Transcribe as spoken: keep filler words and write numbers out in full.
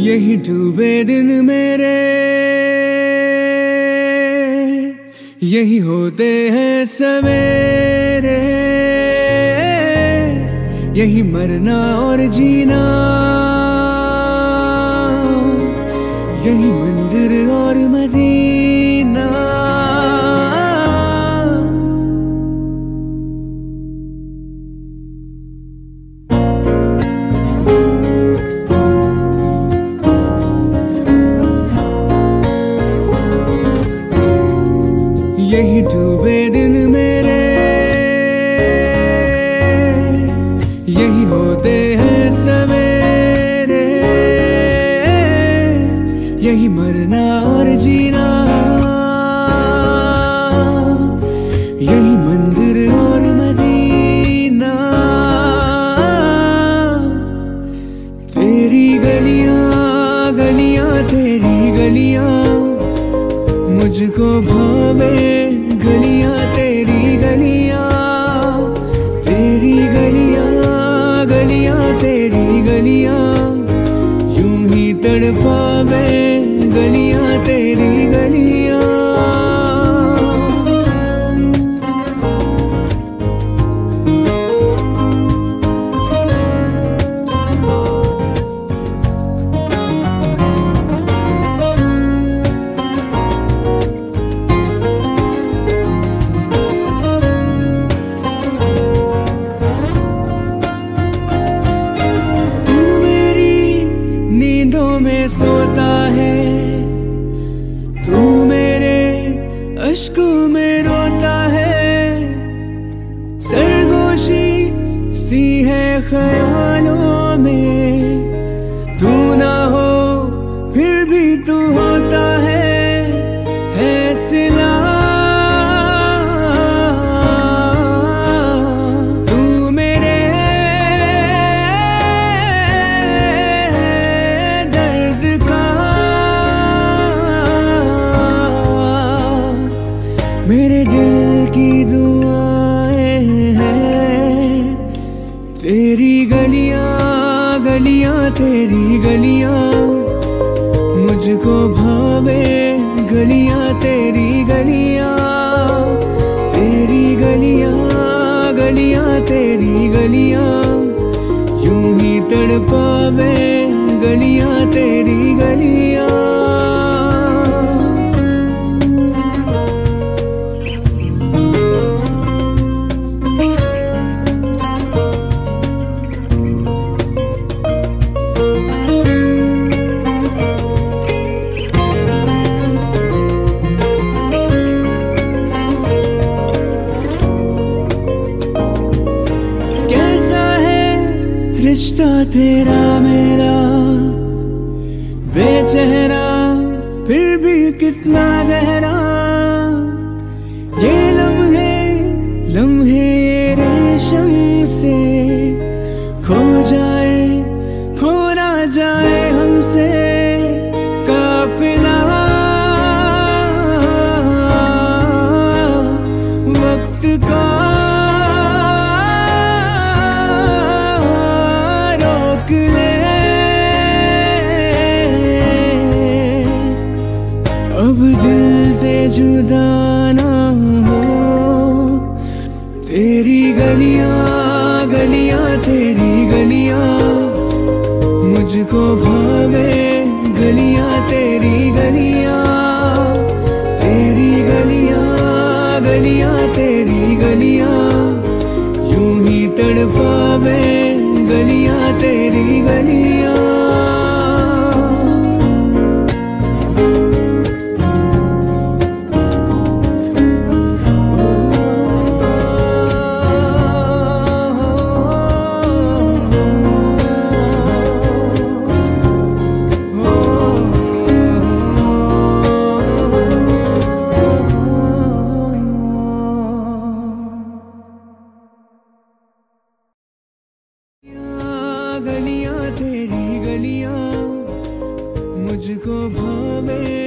यही डूबे दिन मेरे, यही होते हैं सवेरे, यही मरना और जीना, यही मंदिर और मदीना। यही डूबे दिन मेरे, यही होते हैं सवेरे, यही मरना और जीना, यही मंदिर और मदीना। तेरी गलियां गलियां तेरी गलियां मुझको भावे, गलियां तेरी गलियां, तेरी गलियां गलियां तेरी गलियां यूं ही तड़पावे, गलियां तेरी गलियां। में सोता है तू, मेरे अश्कों में रोता है, सरगोशी सी है ख्यालों में, तू ना हो फिर भी तू होता है, है सिला मेरे दिल की दुआएं हैं। तेरी गलियां गलियां तेरी गलियां मुझको भावे, गलियां तेरी गलियां, तेरी गलियां गलियां तेरी गलियां यूं ही तड़पावे, गलियां तेरी गलियां। रिश्ता तेरा मेरा बेचेहरा फिर भी कितना गहरा, ये लम्हे लम्हे ये रेशम से खो जाए, खो ना जाए हमसे काफिला, वक्त का अब दिल से जुदा ना हो। तेरी गलियां गलियां तेरी गलियां मुझको भावे, गलियां तेरी गलियां, तेरी गलियां गलियां तेरी गलियां यूं ही तड़पावे, गलियां तेरी गलियां। गलियां तेरी गलियां मुझको भावे,